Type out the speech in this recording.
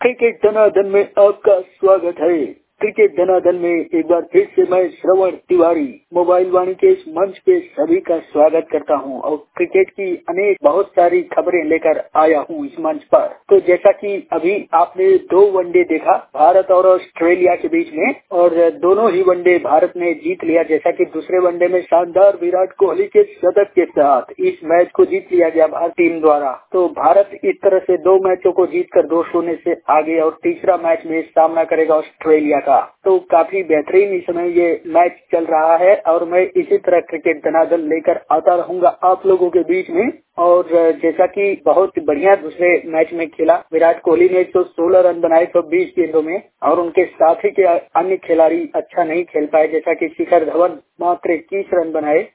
Cricket धनाधन में आपका स्वागत है। क्रिकेट धनाधन में एक बार फिर से मैं श्रवण तिवारी मोबाइल वाणी के इस मंच पे सभी का स्वागत करता हूं और क्रिकेट की अनेक बहुत सारी खबरें लेकर आया हूं इस मंच पर। तो जैसा कि अभी आपने 2 वनडे देखा भारत और ऑस्ट्रेलिया के बीच में, और दोनों ही वनडे भारत ने जीत लिया। जैसा कि दूसरे वनडे में शानदार विराट कोहली के शतक के साथ इस मैच को जीत लिया गया भारतीय टीम द्वारा। तो भारत इस तरह से 2 मैचों को जीतकर 2-0 से आगे और तीसरा मैच में सामना करेगा ऑस्ट्रेलिया का। तो काफी बेहतरीन इस समय ये मैच चल रहा है और मैं इसी तरह क्रिकेट धनाधन लेकर आता रहूंगा आप लोगों के बीच में। और जैसा कि बहुत बढ़िया दूसरे मैच में खेला, विराट कोहली ने 116 रन बनाए 120 गेंदों में, और उनके साथी के अन्य खिलाड़ी अच्छा नहीं खेल पाए। जैसा कि शिखर धवन मात्र 21 रन बनाए